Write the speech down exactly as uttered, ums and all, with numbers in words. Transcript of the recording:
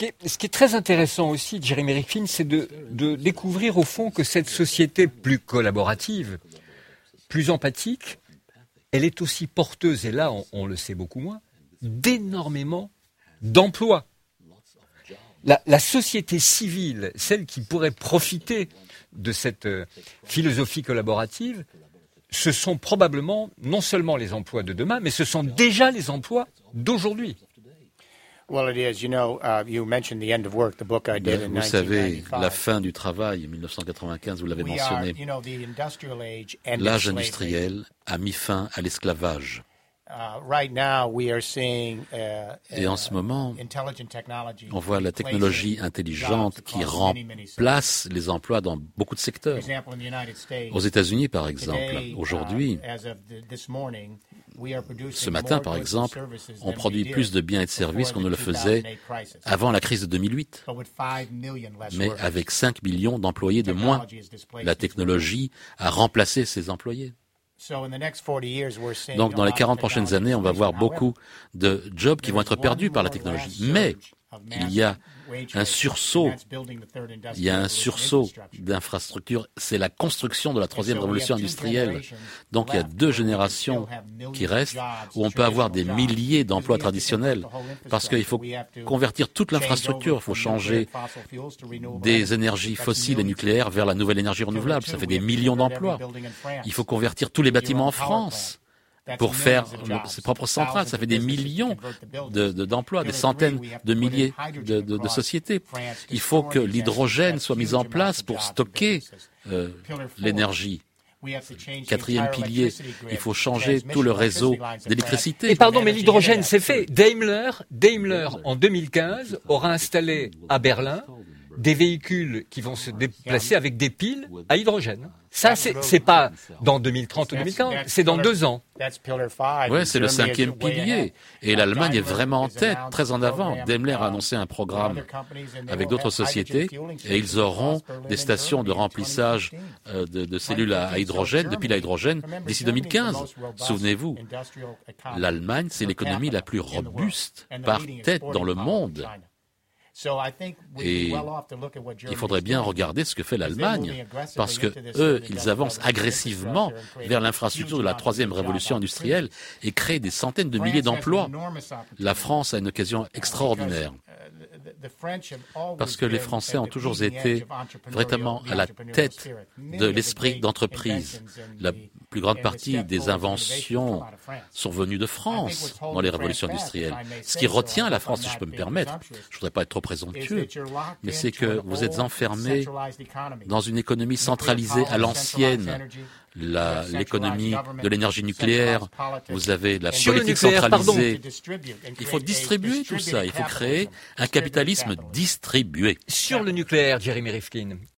qui est, ce qui est très intéressant aussi de Jeremy Rifkin, c'est de, de découvrir au fond que cette société plus collaborative, plus empathique, elle est aussi porteuse, et là on, on le sait beaucoup moins, d'énormément d'emplois. La, la société civile, celle qui pourrait profiter de cette euh, philosophie collaborative, ce sont probablement non seulement les emplois de demain, mais ce sont déjà les emplois d'aujourd'hui. Well, it is. You know, uh, you mentioned the end of work, the book I did in Vous savez, nineteen ninety-five. la fin du travail, en dix-neuf cent quatre-vingt-quinze, vous l'avez We are, mentionné. you know, the industrial age ended L'âge slavery. industriel a mis fin à l'esclavage. Uh, right now, we are seeing, uh, Et en ce moment, intelligent technology on voit la technologie intelligente qui across many, many sectors. remplace les emplois dans beaucoup de For secteurs. example, in the United States, Aux États-Unis, par exemple, today, aujourd'hui, uh, as of the- this morning, we are producing ce matin, more par goods and exemple, services on than produit we did plus de biens et de services before qu'on ne le the two thousand faisait eight crisis. avant la crise de deux mille huit. But with five million less Mais workers, avec cinq millions d'employés de moins, technology has displaced la these technologie a remplacé ces employés. workers. So in the next forty years, we're seeing Donc, dans a les lot of quarante prochaines technology années, on va voir displacement. beaucoup de jobs qui vont être perdus par la technologie. Mais il y a un sursaut, il y a un sursaut d'infrastructures. C'est la construction de la troisième révolution industrielle. Donc, il y a deux générations qui restent où on peut avoir des milliers d'emplois traditionnels parce qu'il faut convertir toute l'infrastructure. Il faut changer des énergies fossiles et nucléaires vers la nouvelle énergie renouvelable. Ça fait des millions d'emplois. Il faut convertir tous les bâtiments en France pour faire le- ses propres centrales. Ça fait des millions de, de- d'emplois, des centaines de milliers de, de- de sociétés. Il faut que l'hydrogène soit mis en place pour stocker euh, l'énergie. Quatrième pilier, il faut changer tout le réseau d'électricité. Et pardon, mais l'hydrogène, c'est fait. Daimler, Daimler, en deux mille quinze, aura installé à Berlin des véhicules qui vont se déplacer avec des piles à hydrogène. Ça, c'est, c'est pas dans deux mille trente ou deux mille quarante, c'est dans deux ans. Oui, c'est le cinquième pilier. Et l'Allemagne est vraiment en tête, très en avant. Daimler a annoncé un programme avec d'autres sociétés et ils auront des stations de remplissage euh, de, de cellules à, à hydrogène, de piles à hydrogène, d'ici deux mille quinze. Souvenez-vous, l'Allemagne, c'est l'économie la plus robuste par tête dans le monde. Et il faudrait bien regarder ce que fait l'Allemagne, parce que eux, ils avancent agressivement vers l'infrastructure de la troisième révolution industrielle et créent des centaines de milliers d'emplois. La France a une occasion extraordinaire, parce que les Français ont toujours été vraiment à la tête de l'esprit d'entreprise. La plus grande partie des inventions sont venues de France dans les révolutions industrielles. Ce qui retient la France, si je peux me permettre, je ne voudrais pas être trop présomptueux, mais c'est que vous êtes enfermés dans une économie centralisée à l'ancienne. La, l'économie de l'énergie nucléaire, vous avez la Sur le politique nucléaire, centralisée. Il faut distribuer tout ça, il faut créer un capitalisme distribué. Sur le nucléaire, Jeremy Rifkin,